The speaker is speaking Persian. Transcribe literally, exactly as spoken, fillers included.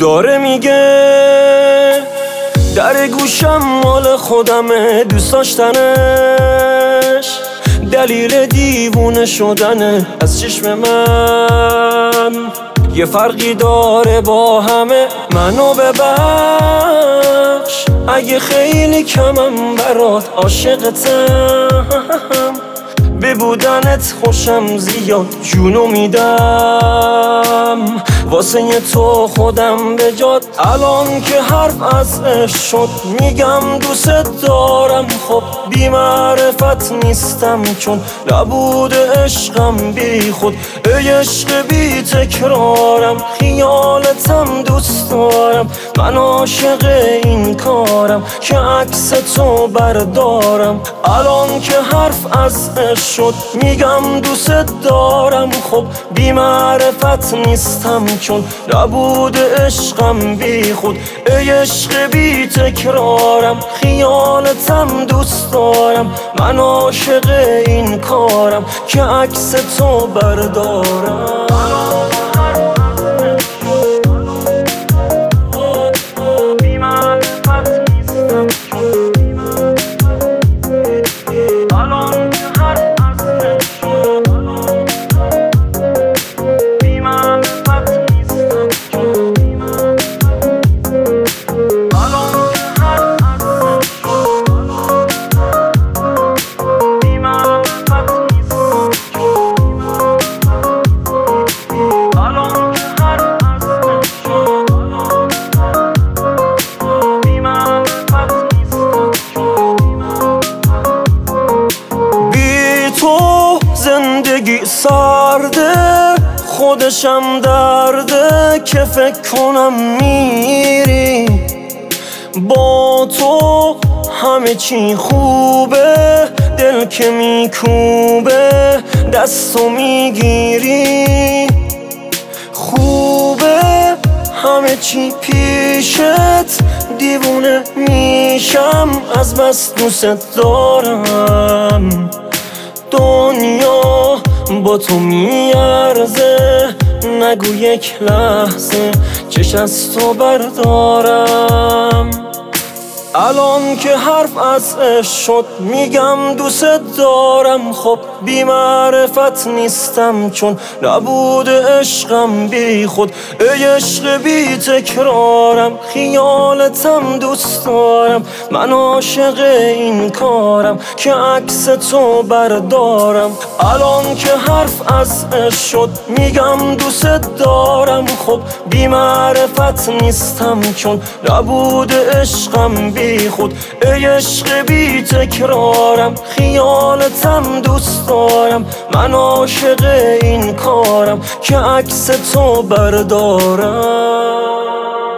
داره میگه در گوشم مال خودمه، دوست داشتنش دلیل دیوونه شدنه. از چشم من یه فرقی داره با همه، منو ببخش اگه خیلی کمم برات عاشقتم. به بودنت خوشم زیاد جونو میدم، واسه تو خودم به جات. الان که حرف از عشق شد میگم دوست دارم، خب بی معرفت نیستم چون نبود عشقم بی خود. ای عشق بی تکرارم، خیالتم دوست دارم، من عاشق این کارم که عکس تو بردارم. الان که حرف از عشق شد میگم دوست دارم، خب بی معرفت نیستم چون نبود عشقم بی خود. ای عشق بی تکرارم، خیالتم دوست دارم، من عاشق این کارم که عکس تو بردارم. زندگی سرده، خودشم درده که فکر کنم میری. با تو همه چی خوبه، دل که میکوبه دستو میگیری. خوبه همه چی پیشت، دیوونه میشم از بس دوست دارم. دنیا با تو میارزه، نگو یک لحظه چش از تو بردارم. الان که حرف از عشق شد میگم دوست دارم، خب بی معرفت نیستم چون نبود عشقم بی خود. ای عشق بی تکرارم، خیالتم دوست دارم، من عاشق این کارم که عکس تو بردارم. الان که حرف از عشق شد میگم دوست دارم، خب بی معرفت نیستم چون نبود عشقم بی خود. ای عشق بی تکرارم، خیالتم دوست دارم، من عاشق این کارم که عکس تو بردارم.